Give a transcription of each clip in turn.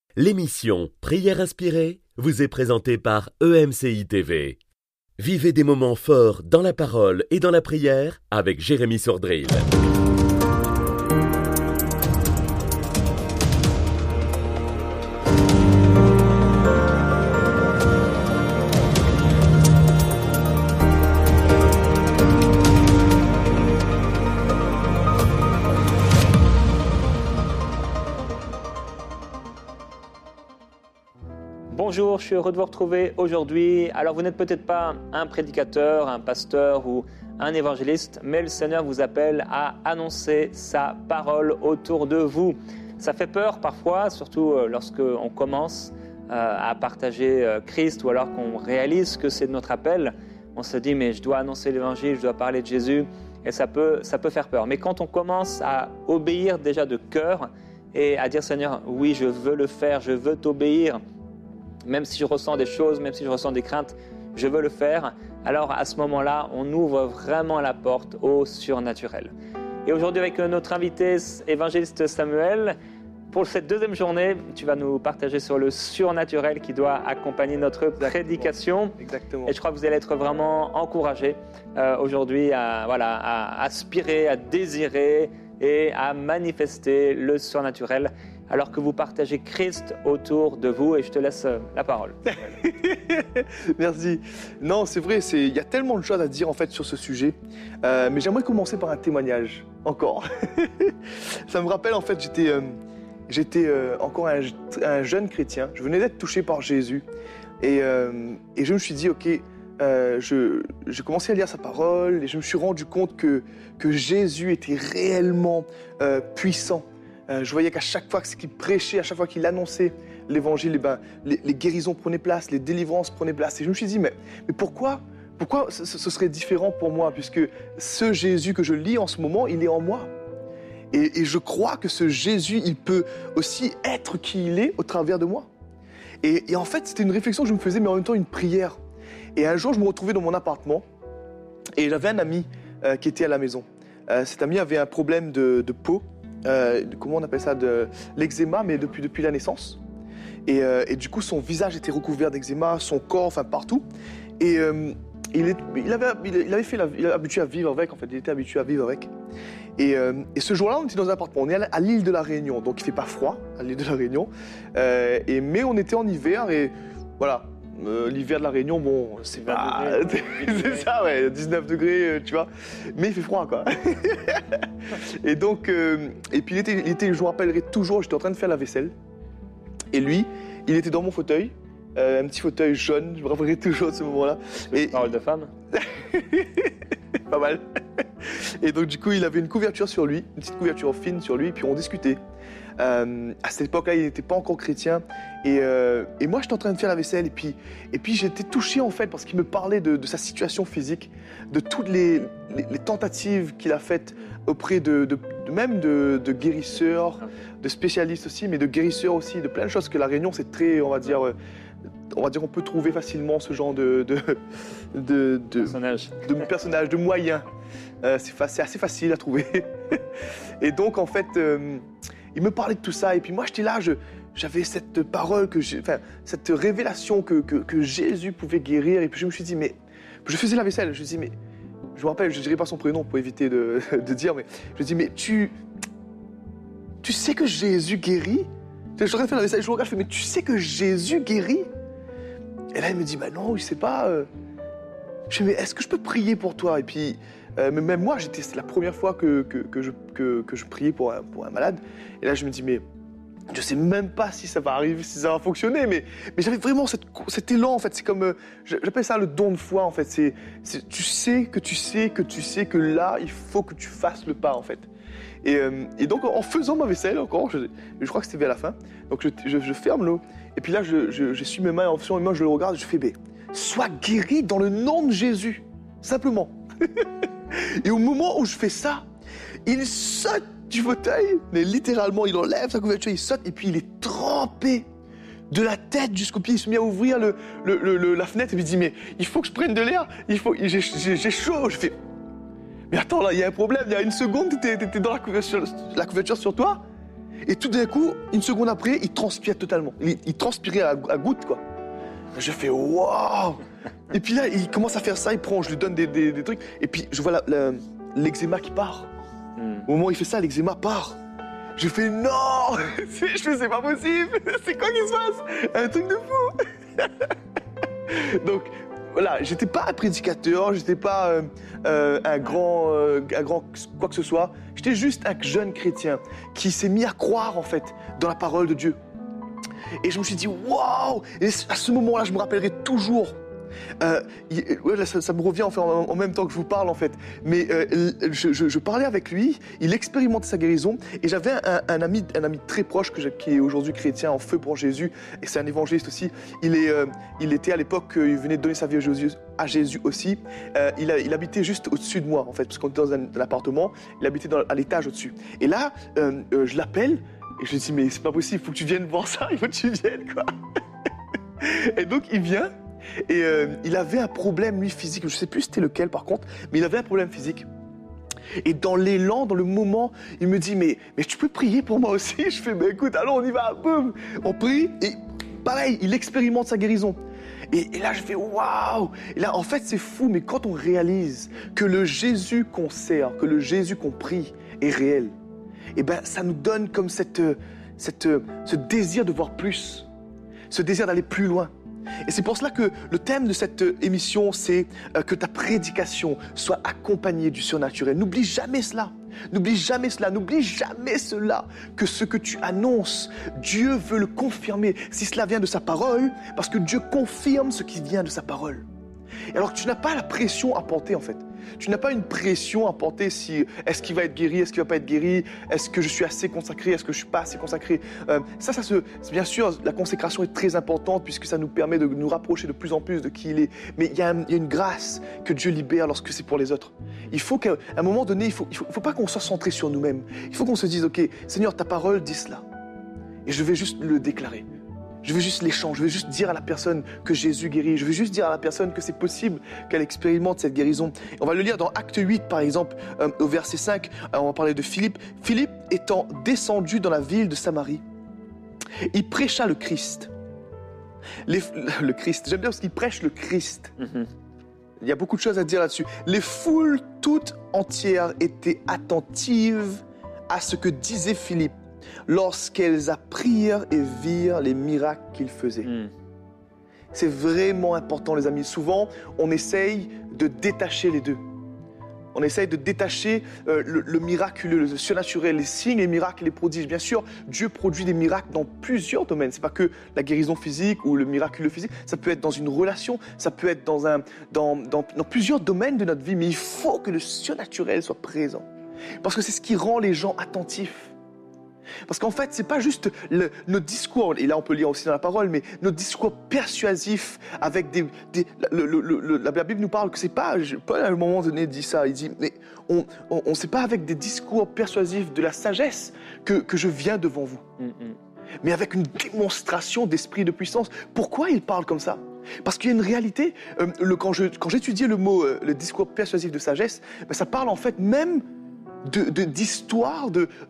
L'émission Prière inspirée vous est présentée par EMCI TV. Vivez des moments forts dans la parole et dans la prière avec Jérémy Sordrill. Bonjour, je suis heureux de vous retrouver aujourd'hui. Alors vous n'êtes peut-être pas un prédicateur, un pasteur ou un évangéliste, mais le Seigneur vous appelle à annoncer sa parole autour de vous. Ça fait peur parfois, surtout lorsqu'on commence à partager Christ ou alors qu'on réalise que c'est notre appel. On se dit mais je dois annoncer l'évangile, je dois parler de Jésus et ça peut faire peur. Mais quand on commence à obéir déjà de cœur et à dire Seigneur, oui je veux le faire, je veux t'obéir, même si je ressens des choses, même si je ressens des craintes, je veux le faire. Alors à ce moment-là, on ouvre vraiment la porte au surnaturel. Et aujourd'hui avec notre invité évangéliste Samuel, pour cette deuxième journée, tu vas nous partager sur le surnaturel qui doit accompagner notre prédication. Exactement. Et je crois que vous allez être vraiment encouragés aujourd'hui à aspirer, à désirer et à manifester le surnaturel, alors que vous partagez Christ autour de vous. Et je te laisse la parole. Merci. Non, c'est vrai, il y a tellement de choses à dire en fait sur ce sujet. Mais j'aimerais commencer par un témoignage, encore. Ça me rappelle en fait, j'étais encore un jeune chrétien. Je venais d'être touché par Jésus. Et je me suis dit, ok, j'ai commencé à lire sa parole et je me suis rendu compte que Jésus était réellement puissant. Je voyais qu'à chaque fois qu'il prêchait, à chaque fois qu'il annonçait l'évangile, les guérisons prenaient place, les délivrances prenaient place. Et je me suis dit, mais pourquoi ce serait différent pour moi, puisque ce Jésus que je lis en ce moment, il est en moi. Et je crois que ce Jésus, il peut aussi être qui il est au travers de moi. Et en fait, c'était une réflexion que je me faisais, mais en même temps une prière. Et un jour, je me retrouvais dans mon appartement et j'avais un ami qui était à la maison. Cet ami avait un problème de peau. Comment on appelle ça, de l'eczéma, mais depuis la naissance. Et du coup, son visage était recouvert d'eczéma, son corps, enfin partout. Et il était habitué à vivre avec, en fait. Il était habitué à vivre avec. Et ce jour-là, on était dans un appartement. On est à l'île de la Réunion, donc il fait pas froid à l'île de la Réunion. Mais on était en hiver et voilà. L'hiver de la Réunion, bon, c'est pas... c'est ça, ouais, 19 degrés, tu vois. Mais il fait froid, quoi. Et donc, et puis je me rappellerai toujours, j'étais en train de faire la vaisselle. Et lui, il était dans mon fauteuil, un petit fauteuil jaune, je me rappellerai toujours de ce moment-là. C'est une parole de femme. Pas mal. Et donc, du coup, il avait une couverture sur lui, une petite couverture fine sur lui, et puis on discutait. À cette époque-là, il n'était pas encore chrétien. Et moi, j'étais en train de faire la vaisselle. Et puis j'étais touché, en fait, parce qu'il me parlait de sa situation physique, de toutes les tentatives qu'il a faites auprès même de guérisseurs, de spécialistes aussi, mais de guérisseurs aussi, de plein de choses que la Réunion, c'est très, on va dire, on peut trouver facilement ce genre de personnages, de moyens. C'est assez facile à trouver. Et donc, en fait, il me parlait de tout ça. Et puis moi, j'étais là, j'avais cette parole, cette révélation que Jésus pouvait guérir. Et puis je me suis dit, mais... Je faisais la vaisselle, je me suis dit, mais... Je me rappelle, je ne dirai pas son prénom pour éviter de dire, mais je me dis, mais tu sais que Jésus guérit? Je suis en train de faire la vaisselle, je regarde, je fais, mais tu sais que Jésus guérit? Et là, il me dit, bah non, je sais pas. Je fais, mais est-ce que je peux prier pour toi? Et puis, même moi, c'est la première fois que je priais pour un malade. Et là, je me dis, mais je sais même pas si ça va arriver, si ça va fonctionner, mais j'avais vraiment cet élan, en fait. C'est comme, j'appelle ça le don de foi, en fait. Tu sais que là, il faut que tu fasses le pas, en fait. Et donc, en faisant ma vaisselle, encore, je crois que c'était vers la fin, donc je ferme l'eau. Et puis là, je suis mes mains, en faisant mes mains, je le regarde, je fais, mais sois guéri dans le nom de Jésus, simplement. Et au moment où je fais ça, il saute du fauteuil, mais littéralement, il enlève sa couverture, il saute, et puis il est trempé de la tête jusqu'aux pieds. Il se met à ouvrir la fenêtre, et puis il dit, mais il faut que je prenne de l'air, j'ai chaud. Je fais, mais attends, là, il y a un problème, il y a une seconde, t'étais dans la couverture sur toi. Et tout d'un coup, une seconde après, il transpire totalement. Il transpirait à gouttes, quoi. Je fais waouh. Et puis là, il commence à faire ça, je lui donne des trucs. Et puis je vois l'eczéma qui part. Au moment où il fait ça, l'eczéma part. Je fais non. Je fais c'est pas possible. C'est quoi qui se passe? Un truc de fou. Donc voilà, j'étais pas un prédicateur, j'étais pas un grand quoi que ce soit. J'étais juste un jeune chrétien qui s'est mis à croire en fait dans la parole de Dieu. Et je me suis dit waouh. Et à ce moment-là, je me rappellerai toujours. Ça me revient en même temps que je vous parle en fait. Mais je parlais avec lui, il expérimentait sa guérison et j'avais un ami très proche qui est aujourd'hui chrétien en feu pour Jésus et c'est un évangéliste aussi. Il était à l'époque, il venait de donner sa vie à Jésus aussi. Il habitait juste au-dessus de moi en fait, parce qu'on était dans un appartement. Il habitait à l'étage au-dessus. Et là, je l'appelle et je lui dis mais c'est pas possible, il faut que tu viennes voir ça, il faut que tu viennes quoi. Et donc il vient. Et il avait un problème, lui, physique. Je ne sais plus c'était lequel, par contre, mais il avait un problème physique. Et dans l'élan, dans le moment, il me dit, mais tu peux prier pour moi aussi? Je fais, écoute, allons, on y va, boum. On prie, et pareil, il expérimente sa guérison. Et là, je fais, waouh. Et là, en fait, c'est fou, mais quand on réalise que le Jésus qu'on sert, que le Jésus qu'on prie est réel, et ben, ça nous donne comme ce désir de voir plus, ce désir d'aller plus loin. Et c'est pour cela que le thème de cette émission, c'est que ta prédication soit accompagnée du surnaturel. N'oublie jamais cela. N'oublie jamais cela. N'oublie jamais cela. Que ce que tu annonces, Dieu veut le confirmer. Si cela vient de sa parole, parce que Dieu confirme ce qui vient de sa parole. Et alors tu n'as pas la pression à porter en fait. Tu n'as pas une pression à porter si est-ce qu'il va être guéri, est-ce qu'il va pas être guéri, est-ce que je suis assez consacré, est-ce que je suis pas assez consacré. Bien sûr, la consécration est très importante puisque ça nous permet de nous rapprocher de plus en plus de qui il est. Mais il y a une grâce que Dieu libère lorsque c'est pour les autres. Il faut qu'à un moment donné, il faut pas qu'on soit centré sur nous-mêmes. Il faut qu'on se dise, ok, Seigneur, ta parole dit cela, et je vais juste le déclarer. Je veux juste l'échange, je veux juste dire à la personne que Jésus guérit, je veux juste dire à la personne que c'est possible qu'elle expérimente cette guérison. On va le lire dans Acte 8 par exemple, au verset 5, on va parler de Philippe. Philippe étant descendu dans la ville de Samarie, il prêcha le Christ. Le Christ, j'aime bien parce qu'il prêche le Christ. Il y a beaucoup de choses à dire là-dessus. Les foules toutes entières étaient attentives à ce que disait Philippe lorsqu'elles apprirent et virent les miracles qu'il faisait. C'est vraiment important, les amis. Souvent, on essaye de détacher les deux. On essaye de détacher le miraculeux, le surnaturel, les signes, les miracles, les prodiges. Bien sûr, Dieu produit des miracles dans plusieurs domaines. C'est pas que la guérison physique ou le miraculeux physique. Ça peut être dans une relation, ça peut être dans plusieurs domaines de notre vie. Mais il faut que le surnaturel soit présent. Parce que c'est ce qui rend les gens attentifs. Parce qu'en fait, c'est pas juste nos discours, et là on peut lire aussi dans la parole, mais nos discours persuasifs avec la Bible nous parle que c'est pas, Paul à un moment donné dit ça, il dit, mais c'est pas avec des discours persuasifs de la sagesse que je viens devant vous, mais avec une démonstration d'esprit de puissance. Pourquoi il parle comme ça? Parce qu'il y a une réalité, quand j'étudiais le mot, le discours persuasif de sagesse, ben ça parle en fait même d'histoire,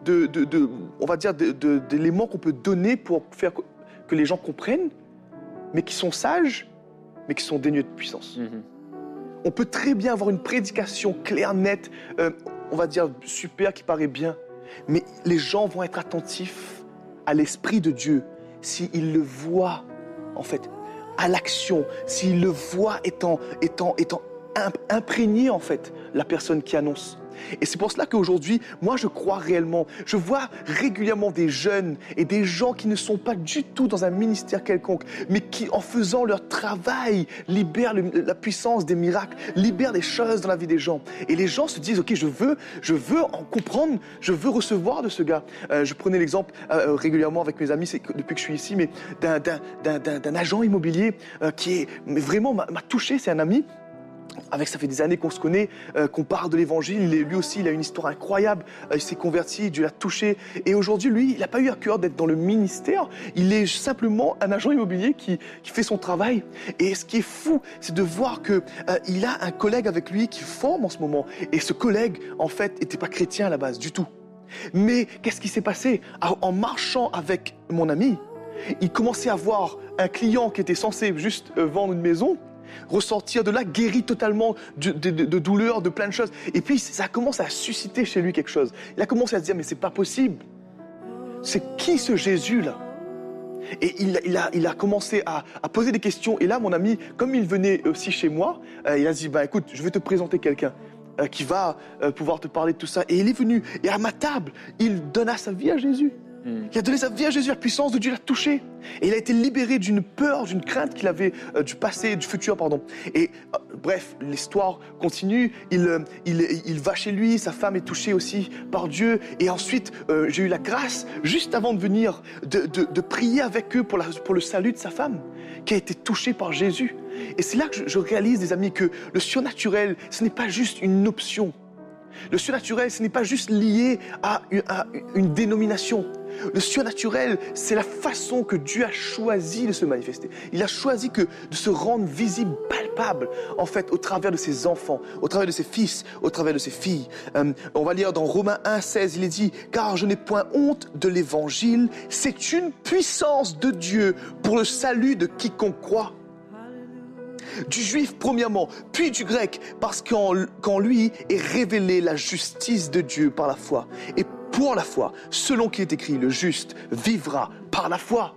on va dire, d'éléments qu'on peut donner pour faire que les gens comprennent, mais qui sont sages, mais qui sont dénués de puissance. On peut très bien avoir une prédication claire, nette, on va dire super, qui paraît bien, mais les gens vont être attentifs à l'Esprit de Dieu s'ils le voient, en fait, à l'action, s'ils le voient étant imprégné, en fait, la personne qui annonce. Et c'est pour cela qu'aujourd'hui, moi je crois réellement, je vois régulièrement des jeunes et des gens qui ne sont pas du tout dans un ministère quelconque, mais qui en faisant leur travail libèrent la puissance des miracles, libèrent des choses dans la vie des gens. Et les gens se disent, ok, je veux en comprendre, je veux recevoir de ce gars. Je prenais l'exemple régulièrement avec mes amis, depuis que je suis ici, mais d'un agent immobilier qui vraiment m'a touché, c'est un ami. Ça fait des années qu'on se connaît, qu'on parle de l'évangile. Lui aussi, il a une histoire incroyable. Il s'est converti, Dieu l'a touché. Et aujourd'hui, lui, il n'a pas eu à cœur d'être dans le ministère. Il est simplement un agent immobilier qui fait son travail. Et ce qui est fou, c'est de voir qu'il a un collègue avec lui qui forme en ce moment. Et ce collègue, en fait, n'était pas chrétien à la base, du tout. Mais qu'est-ce qui s'est passé? En marchant avec mon ami, il commençait à voir un client qui était censé juste vendre une maison, ressortir de là guéri totalement de douleurs, de plein de choses. Et puis ça commence à susciter chez lui quelque chose. Il a commencé à se dire, mais c'est pas possible. C'est qui ce Jésus-là? Et il a commencé à poser des questions. Et là, mon ami, comme il venait aussi chez moi, il a dit, écoute, je vais te présenter quelqu'un qui va pouvoir te parler de tout ça. Et il est venu, et à ma table, il donna sa vie à Jésus. Il a donné sa vie à Jésus, la puissance de Dieu l'a touché. Et il a été libéré d'une peur, d'une crainte qu'il avait du passé, du futur, pardon. Et bref, l'histoire continue. Il va chez lui, sa femme est touchée aussi par Dieu. Et ensuite, j'ai eu la grâce, juste avant de venir, de prier avec eux pour le salut de sa femme, qui a été touchée par Jésus. Et c'est là que je réalise, les amis, que le surnaturel, ce n'est pas juste une option. Le surnaturel, ce n'est pas juste lié à une dénomination. Le surnaturel, c'est la façon que Dieu a choisi de se manifester. Il a choisi de se rendre visible, palpable, en fait, au travers de ses enfants, au travers de ses fils, au travers de ses filles. On va lire dans Romains 1,16, il est dit « Car je n'ai point honte de l'évangile, c'est une puissance de Dieu pour le salut de quiconque croit. » Du juif premièrement, puis du grec, parce qu'en lui est révélée la justice de Dieu par la foi. Et pour la foi, selon qu'il est écrit, le juste vivra par la foi.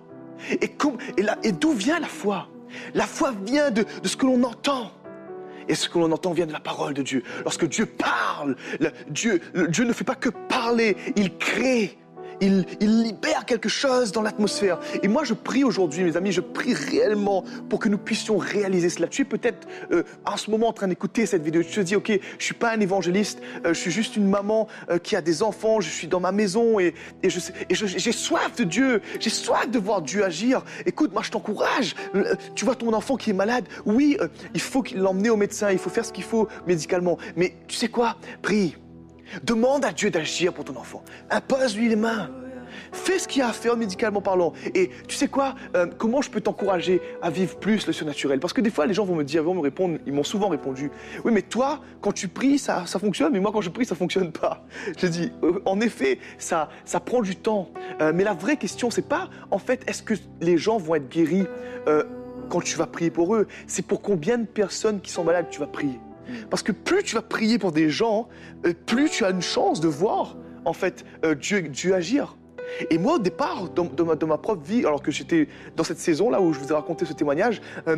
Et d'où vient la foi? La foi vient de ce que l'on entend. Et ce que l'on entend vient de la parole de Dieu. Lorsque Dieu parle, Dieu ne fait pas que parler, il crée. Il libère quelque chose dans l'atmosphère. Et moi, je prie aujourd'hui, mes amis, je prie réellement pour que nous puissions réaliser cela. Tu es peut-être en ce moment en train d'écouter cette vidéo. Tu te dis, ok, je ne suis pas un évangéliste, je suis juste une maman qui a des enfants, je suis dans ma maison et j'ai soif de Dieu, j'ai soif de voir Dieu agir. Écoute, moi, je t'encourage. Tu vois ton enfant qui est malade, oui, il faut l'emmener au médecin, il faut faire ce qu'il faut médicalement. Mais tu sais quoi? Prie. Demande à Dieu d'agir pour ton enfant. Impose-lui les mains. Fais ce qu'il y a à faire médicalement parlant. Et tu sais quoi? Comment je peux t'encourager à vivre plus le surnaturel? Parce que des fois, les gens vont me répondre, ils m'ont souvent répondu, oui, mais toi, quand tu pries, ça fonctionne, mais moi, quand je prie, ça fonctionne pas. Je dis, en effet, ça prend du temps. Mais la vraie question, c'est pas, en fait, est-ce que les gens vont être guéris quand tu vas prier pour eux? C'est pour combien de personnes qui sont malades tu vas prier? Parce que plus tu vas prier pour des gens, plus tu as une chance de voir, en fait, Dieu agir. Et moi, au départ, dans ma propre vie, alors que j'étais dans cette saison-là où je vous ai raconté ce témoignage,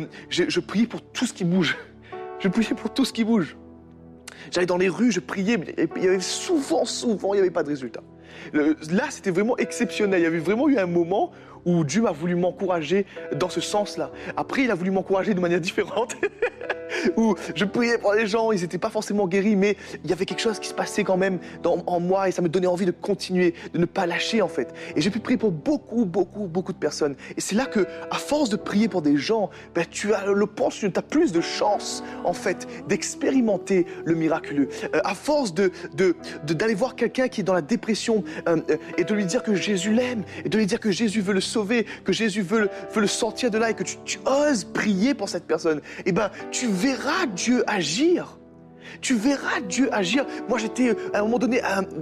je priais pour tout ce qui bouge. Je priais pour tout ce qui bouge. J'allais dans les rues, je priais, mais il y avait souvent, il n'y avait pas de résultat. Là, c'était vraiment exceptionnel. Il y avait vraiment eu un moment où Dieu a voulu m'encourager dans ce sens-là. Après, il a voulu m'encourager de manière différente. Où je priais pour les gens, ils n'étaient pas forcément guéris, mais il y avait quelque chose qui se passait quand même en moi et ça me donnait envie de continuer, de ne pas lâcher en fait. Et j'ai pu prier pour beaucoup de personnes. Et c'est là que, à force de prier pour des gens, tu as plus de chances en fait d'expérimenter le miraculeux. À force d'aller voir quelqu'un qui est dans la dépression et de lui dire que Jésus l'aime, et de lui dire que Jésus veut le sauver, que Jésus veut le sortir de là et que tu oses prier pour cette personne, et tu verras Dieu agir. Tu verras Dieu agir. Moi, j'étais à un moment donné,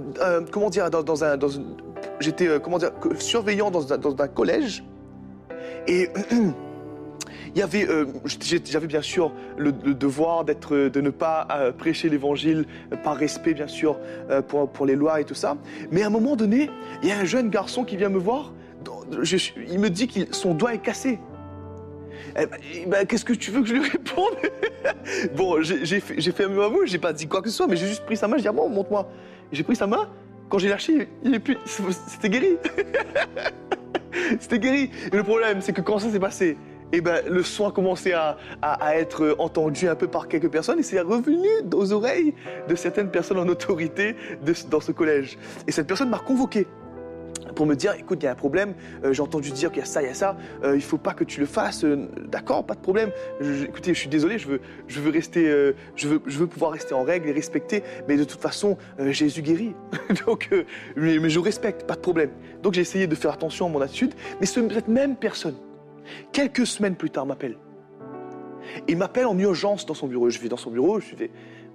surveillant dans un collège. Et il y avait, j'avais bien sûr le devoir de ne pas prêcher l'évangile par respect, bien sûr, pour les lois et tout ça. Mais à un moment donné, il y a un jeune garçon qui vient me voir. Il me dit que son doigt est cassé. Qu'est-ce que tu veux que je lui réponde? Bon, j'ai fait un mot à vous, j'ai pas dit quoi que ce soit, mais j'ai juste pris sa main, j'ai dit, ah bon, montre-moi. J'ai pris sa main, quand j'ai lâché, c'était guéri. C'était guéri. Et le problème, c'est que quand ça s'est passé, le son a commencé à être entendu un peu par quelques personnes et c'est revenu aux oreilles de certaines personnes en autorité dans ce collège. Et cette personne m'a convoqué pour me dire, écoute, il y a un problème, j'ai entendu dire qu'il y a ça, il ne faut pas que tu le fasses, d'accord, pas de problème. Écoutez, je suis désolé, je veux rester, je veux pouvoir rester en règle et respecter, mais de toute façon, Jésus guérit. Donc, mais je respecte, pas de problème. Donc j'ai essayé de faire attention à mon attitude, mais cette même personne, quelques semaines plus tard, m'appelle. Il m'appelle en urgence dans son bureau. Je vais dans son bureau, je fais, oui,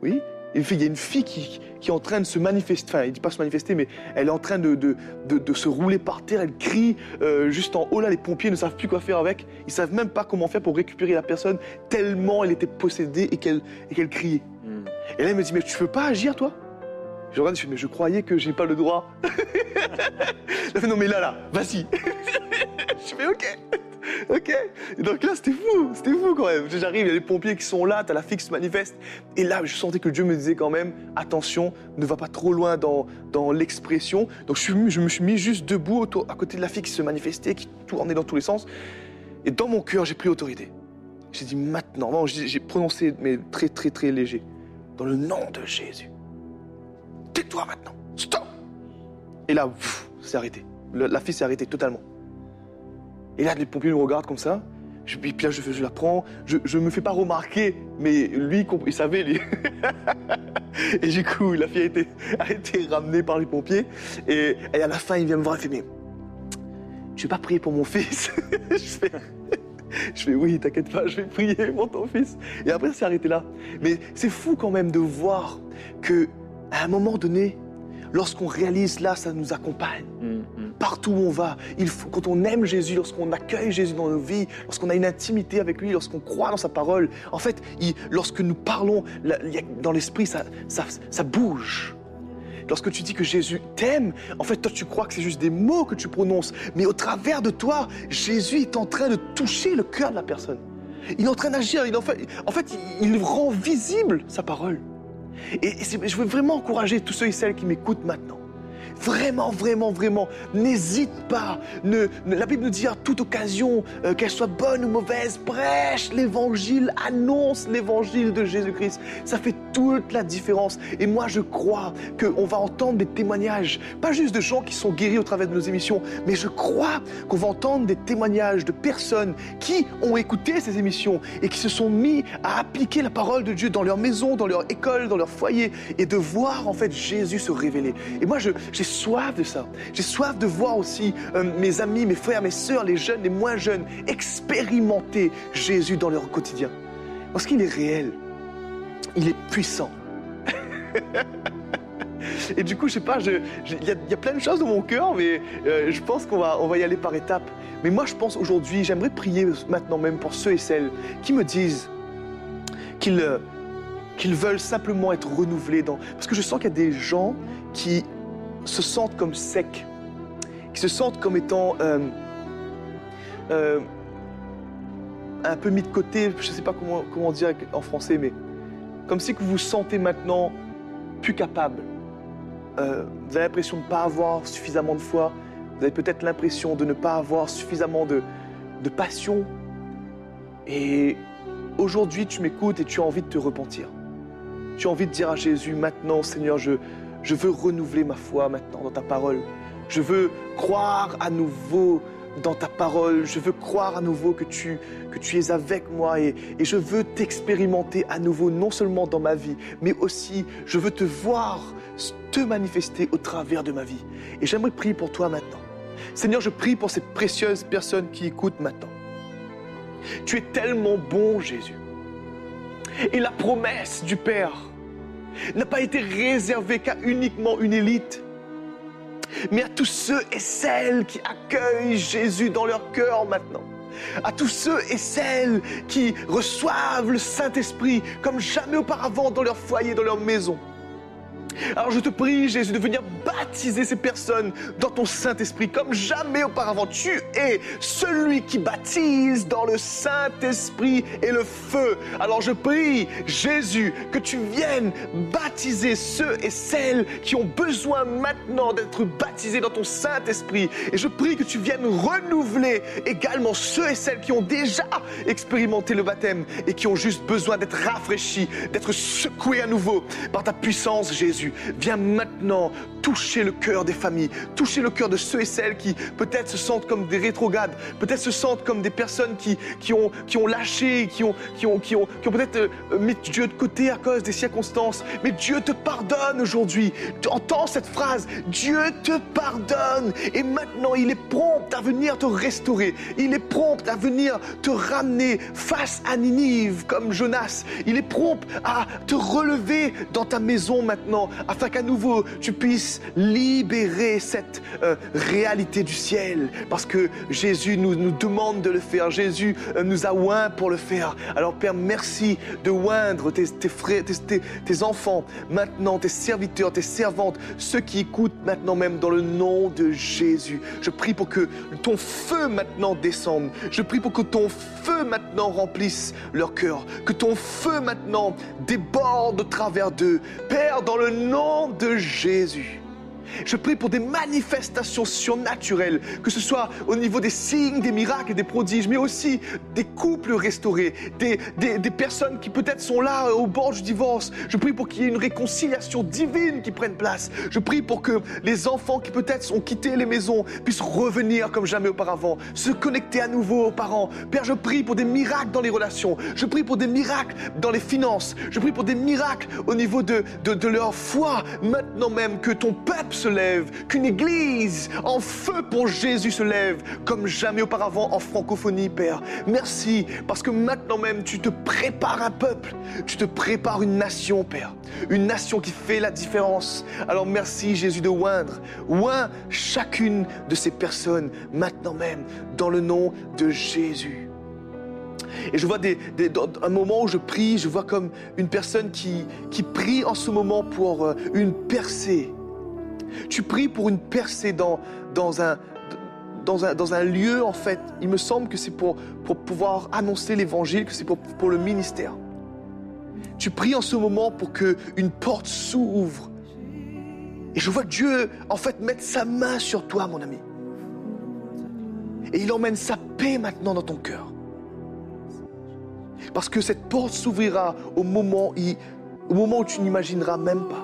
Il y a une fille qui est en train de se manifester, enfin il ne dit pas se manifester, mais elle est en train de se rouler par terre, elle crie juste en haut là, les pompiers ne savent plus quoi faire avec, ils ne savent même pas comment faire pour récupérer la personne, tellement elle était possédée et qu'elle criait. Et là elle me dit, mais tu ne peux pas agir toi? Je regarde, je fais, mais je croyais que j'ai pas le droit. Elle fait, non mais là, vas-y. Je fais, ok. Et donc là, c'était fou quand même. J'arrive, il y a les pompiers qui sont là, t'as la fille qui se manifeste. Et là, je sentais que Dieu me disait quand même, attention, ne va pas trop loin dans l'expression. Donc je me suis mis juste debout à côté de la fille qui se manifestait, qui tournait dans tous les sens. Et dans mon cœur, j'ai pris autorité. J'ai dit maintenant, non, j'ai prononcé, mais très très très léger, dans le nom de Jésus. Tais-toi maintenant, stop. Et là, c'est arrêté. La fille s'est arrêtée totalement. Et là, les pompiers nous regardent comme ça. Puis là, je la prends. Je me fais pas remarquer, mais lui, il savait, lui. Et du coup, la fille a été ramenée par les pompiers. Et à la fin, il vient me voir et fait, mais tu veux pas prier pour mon fils? Je fais oui, t'inquiète pas, je vais prier pour ton fils. Et après, c'est arrêté là. Mais c'est fou quand même de voir que à un moment donné, lorsqu'on réalise là, ça nous accompagne. Partout où on va, quand on aime Jésus, lorsqu'on accueille Jésus dans nos vies, lorsqu'on a une intimité avec lui, lorsqu'on croit dans sa parole, en fait, lorsque nous parlons, dans l'esprit, ça bouge. Lorsque tu dis que Jésus t'aime, en fait, toi, tu crois que c'est juste des mots que tu prononces. Mais au travers de toi, Jésus est en train de toucher le cœur de la personne. Il est en train d'agir. En fait, il rend visible sa parole. Et je veux vraiment encourager tous ceux et celles qui m'écoutent maintenant. Vraiment, vraiment, vraiment, n'hésite pas. La Bible nous dit à toute occasion, qu'elle soit bonne ou mauvaise, prêche l'évangile, annonce l'évangile de Jésus-Christ. Ça fait toute la différence. Et moi, je crois qu'on va entendre des témoignages, pas juste de gens qui sont guéris au travers de nos émissions, mais je crois qu'on va entendre des témoignages de personnes qui ont écouté ces émissions et qui se sont mis à appliquer la parole de Dieu dans leur maison, dans leur école, dans leur foyer, et de voir en fait Jésus se révéler. Et moi, j'ai soif de ça. J'ai soif de voir aussi mes amis, mes frères, mes sœurs, les jeunes, les moins jeunes, expérimenter Jésus dans leur quotidien. Parce qu'il est réel. Il est puissant. Et du coup, je sais pas, il y a plein de choses dans mon cœur, mais je pense qu'on va y aller par étapes. Mais moi, je pense aujourd'hui, j'aimerais prier maintenant même pour ceux et celles qui me disent qu'ils veulent simplement être renouvelés. Parce que je sens qu'il y a des gens qui se sentent comme secs, qui se sentent comme étant un peu mis de côté, je ne sais pas comment dire en français, mais comme si que vous vous sentez maintenant plus capable. Vous avez l'impression de ne pas avoir suffisamment de foi, vous avez peut-être l'impression de ne pas avoir suffisamment de passion. Et aujourd'hui, tu m'écoutes et tu as envie de te repentir. Tu as envie de dire à Jésus, maintenant, Seigneur, je veux renouveler ma foi maintenant dans ta parole. Je veux croire à nouveau dans ta parole. Je veux croire à nouveau que tu es avec moi et je veux t'expérimenter à nouveau, non seulement dans ma vie, mais aussi je veux te voir te manifester au travers de ma vie. Et j'aimerais prier pour toi maintenant. Seigneur, je prie pour ces précieuses personnes qui écoutent maintenant. Tu es tellement bon, Jésus. Et la promesse du Père n'a pas été réservé qu'à uniquement une élite, mais à tous ceux et celles qui accueillent Jésus dans leur cœur maintenant. À tous ceux et celles qui reçoivent le Saint-Esprit comme jamais auparavant dans leur foyer, dans leur maison. Alors je te prie, Jésus, de venir baptiser ces personnes dans ton Saint-Esprit comme jamais auparavant. Tu es celui qui baptise dans le Saint-Esprit et le feu. Alors je prie, Jésus, que tu viennes baptiser ceux et celles qui ont besoin maintenant d'être baptisés dans ton Saint-Esprit. Et je prie que tu viennes renouveler également ceux et celles qui ont déjà expérimenté le baptême et qui ont juste besoin d'être rafraîchis, d'être secoués à nouveau par ta puissance, Jésus. Jésus, viens maintenant toucher le cœur des familles, toucher le cœur de ceux et celles qui peut-être se sentent comme des rétrogrades, peut-être se sentent comme des personnes qui ont lâché, qui ont peut-être mis Dieu de côté à cause des circonstances. Mais Dieu te pardonne aujourd'hui. Tu entends cette phrase, Dieu te pardonne. Et maintenant, il est prompt à venir te restaurer. Il est prompt à venir te ramener face à Ninive comme Jonas. Il est prompt à te relever dans ta maison maintenant, afin qu'à nouveau tu puisses libérer cette réalité du ciel, parce que Jésus nous demande de le faire. Jésus nous a oint pour le faire. Alors Père, merci de oindre tes frères, tes enfants maintenant, tes serviteurs, tes servantes, ceux qui écoutent maintenant même dans le nom de Jésus. Je prie pour que ton feu maintenant descende. Je prie pour que ton feu maintenant remplisse leur cœur, que ton feu maintenant déborde au travers d'eux. Père, dans le nom de Jésus, je prie pour des manifestations surnaturelles, que ce soit au niveau des signes, des miracles et des prodiges, mais aussi des couples restaurés, des personnes qui peut-être sont là au bord du divorce. Je prie pour qu'il y ait une réconciliation divine qui prenne place. Je prie pour que les enfants qui peut-être ont quitté les maisons puissent revenir comme jamais auparavant, se connecter à nouveau aux parents. Père, je prie pour des miracles dans les relations. Je prie pour des miracles dans les finances. Je prie pour des miracles au niveau de leur foi. Maintenant même, que ton peuple se lève, qu'une église en feu pour Jésus se lève comme jamais auparavant en francophonie, Père. Merci, parce que maintenant même tu te prépares un peuple, tu te prépares une nation, Père, une nation qui fait la différence. Alors merci Jésus de oindre chacune de ces personnes maintenant même dans le nom de Jésus. Et je vois un moment où je prie, je vois comme une personne qui prie en ce moment pour une percée. Tu pries pour une percée dans un lieu, en fait. Il me semble que c'est pour pouvoir annoncer l'évangile, que c'est pour le ministère. Tu pries en ce moment pour qu'une porte s'ouvre. Et je vois Dieu, en fait, mettre sa main sur toi, mon ami. Et il emmène sa paix maintenant dans ton cœur. Parce que cette porte s'ouvrira au moment où tu n'imagineras même pas.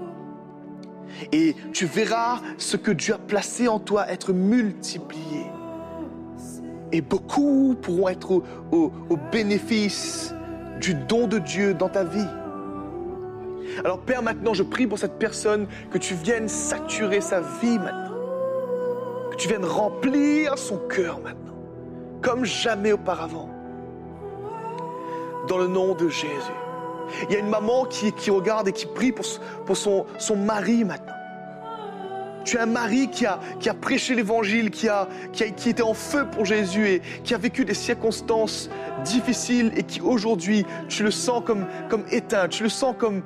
Et tu verras ce que Dieu a placé en toi être multiplié. Et beaucoup pourront être au bénéfice du don de Dieu dans ta vie. Alors Père, maintenant je prie pour cette personne, que tu viennes saturer sa vie maintenant. Que tu viennes remplir son cœur maintenant, comme jamais auparavant. Dans le nom de Jésus. Il y a une maman qui regarde et qui prie pour son mari maintenant. Tu as un mari qui a prêché l'évangile, qui était en feu pour Jésus et qui a vécu des circonstances difficiles et qui aujourd'hui, tu le sens comme éteint, tu le sens comme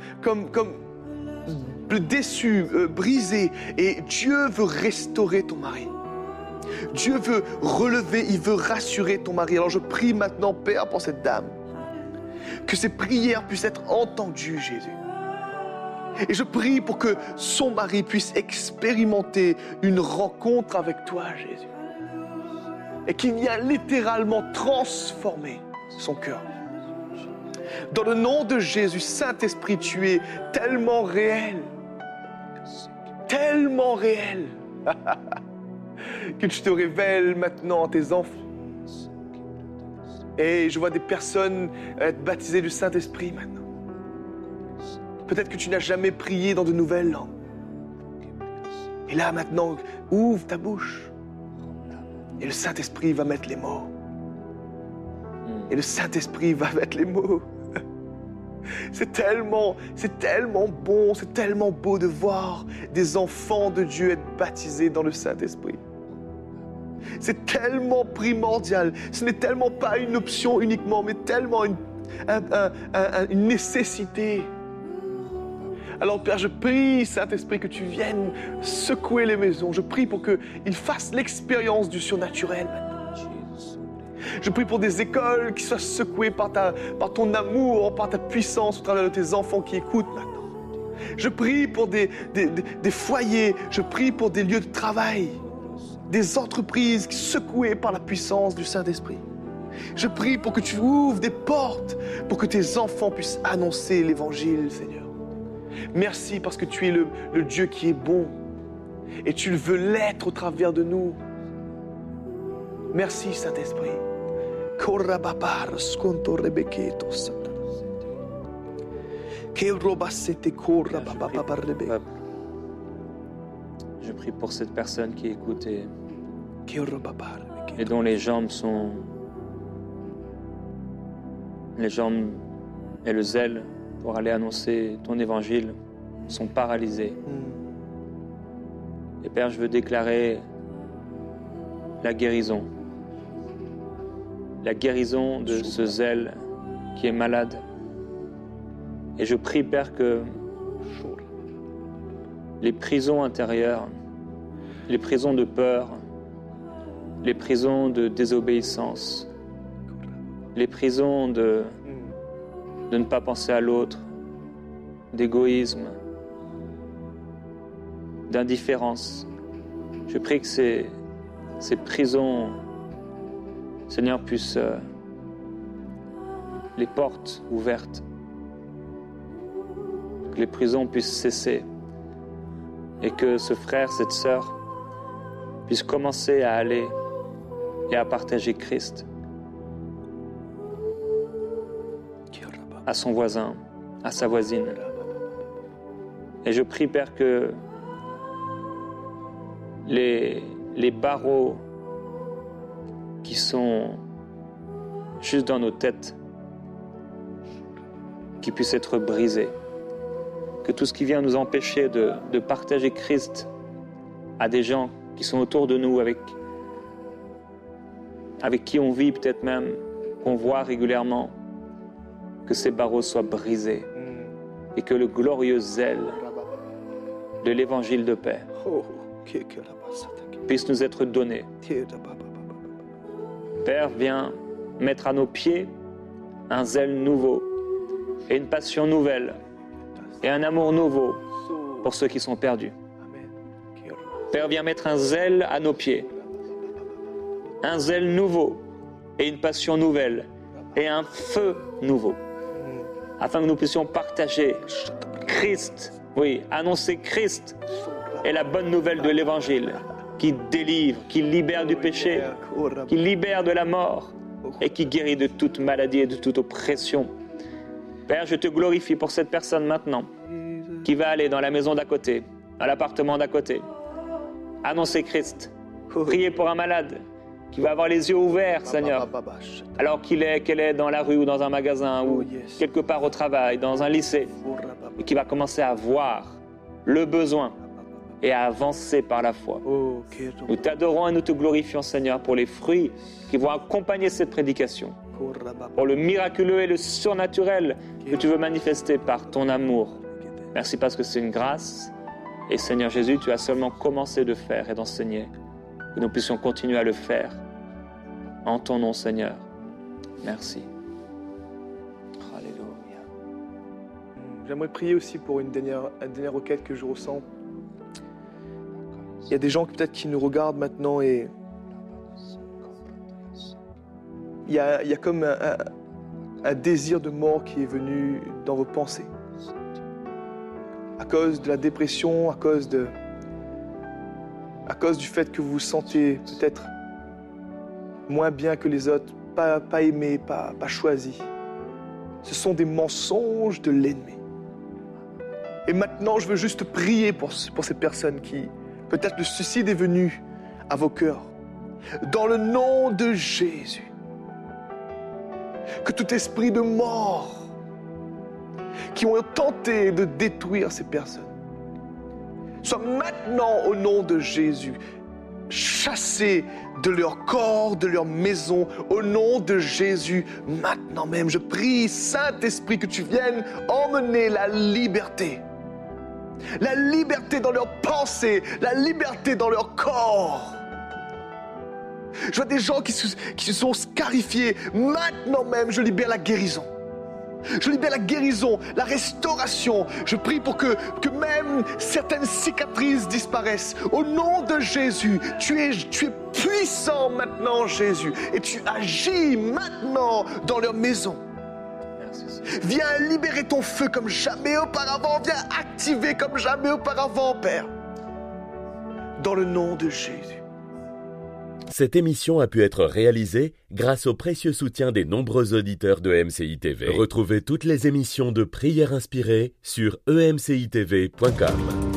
déçu, brisé. Et Dieu veut restaurer ton mari. Dieu veut relever, il veut rassurer ton mari. Alors je prie maintenant, Père, pour cette dame. Que ses prières puissent être entendues, Jésus. Et je prie pour que son mari puisse expérimenter une rencontre avec toi, Jésus. Et qu'il vienne littéralement transformer son cœur. Dans le nom de Jésus, Saint-Esprit, tu es tellement réel. Tellement réel. Que tu te révèles maintenant à tes enfants. Et je vois des personnes être baptisées du Saint-Esprit maintenant. Peut-être que tu n'as jamais prié dans de nouvelles langues. Et là maintenant, ouvre ta bouche. Et le Saint-Esprit va mettre les mots. Et le Saint-Esprit va mettre les mots. C'est tellement bon, c'est tellement beau de voir des enfants de Dieu être baptisés dans le Saint-Esprit. C'est tellement primordial. Ce n'est tellement pas une option uniquement, mais tellement une nécessité. Alors Père, je prie, Saint-Esprit, que tu viennes secouer les maisons. Je prie pour qu'ils fassent l'expérience du surnaturel maintenant. Je prie pour des écoles qui soient secouées par ton amour, par ta puissance au travers de tes enfants qui écoutent maintenant. Je prie pour des foyers, je prie pour des lieux de travail, des entreprises secouées par la puissance du Saint-Esprit. Je prie pour que tu ouvres des portes, pour que tes enfants puissent annoncer l'Évangile, Seigneur. Merci parce que tu es le Dieu qui est bon. Et tu veux l'être au travers de nous. Merci Saint-Esprit. Je prie pour cette personne qui écoute et dont les jambes et le zèle pour aller annoncer ton évangile sont paralysés. Et Père, je veux déclarer la guérison de ce zèle qui est malade. Et je prie, Père, que les prisons intérieures, les prisons de peur, les prisons de désobéissance, les prisons de ne pas penser à l'autre, d'égoïsme, d'indifférence. Je prie que ces prisons, Seigneur, puissent les portes ouvertes, que les prisons puissent cesser et que ce frère, cette sœur puisse commencer à aller et à partager Christ à son voisin, à sa voisine. Et je prie, Père, que les barreaux qui sont juste dans nos têtes, qui puissent être brisés. Que tout ce qui vient nous empêcher de partager Christ à des gens qui sont autour de nous, avec qui on vit peut-être même, qu'on voit régulièrement, que ces barreaux soient brisés et que le glorieux zèle de l'évangile de paix puisse nous être donné. Père, viens mettre à nos pieds un zèle nouveau et une passion nouvelle et un amour nouveau pour ceux qui sont perdus. Père, viens mettre un zèle à nos pieds, un zèle nouveau et une passion nouvelle et un feu nouveau, afin que nous puissions partager Christ, oui, annoncer Christ et la bonne nouvelle de l'Évangile qui délivre, qui libère du péché, qui libère de la mort et qui guérit de toute maladie et de toute oppression. Père, je te glorifie pour cette personne maintenant qui va aller dans la maison d'à côté, à l'appartement d'à côté, annoncer Christ, prier pour un malade qui va avoir les yeux ouverts, Seigneur, alors qu'elle est dans la rue ou dans un magasin ou quelque part au travail, dans un lycée, et qui va commencer à voir le besoin et à avancer par la foi. Nous t'adorons et nous te glorifions, Seigneur, pour les fruits qui vont accompagner cette prédication, pour le miraculeux et le surnaturel que tu veux manifester par ton amour. Merci parce que c'est une grâce. Et Seigneur Jésus, tu as seulement commencé de faire et d'enseigner. Que nous puissions continuer à le faire. En ton nom, Seigneur. Merci. Alléluia. J'aimerais prier aussi pour une dernière requête que je ressens. Il y a des gens peut-être qui nous regardent maintenant et il y a comme un désir de mort qui est venu dans vos pensées. À cause de la dépression, à cause du fait que vous vous sentez peut-être moins bien que les autres, pas aimé, pas choisi. Ce sont des mensonges de l'ennemi. Et maintenant, je veux juste prier pour ces personnes qui, peut-être le suicide est venu à vos cœurs. Dans le nom de Jésus, que tout esprit de mort qui ont tenté de détruire ces personnes soit maintenant, au nom de Jésus, chassés de leur corps, de leur maison, au nom de Jésus, maintenant même. Je prie, Saint-Esprit, que tu viennes emmener la liberté dans leurs pensées, la liberté dans leur corps. Je vois des gens qui se sont scarifiés. Maintenant même, je libère la guérison. Je libère la guérison, la restauration. Je prie pour que même certaines cicatrices disparaissent. Au nom de Jésus, tu es puissant maintenant, Jésus. Et tu agis maintenant dans leur maison. Merci. Viens libérer ton feu comme jamais auparavant. Viens activer comme jamais auparavant, Père. Dans le nom de Jésus. Cette émission a pu être réalisée grâce au précieux soutien des nombreux auditeurs de MCI TV. Retrouvez toutes les émissions de Prières Inspirées sur emcitv.com.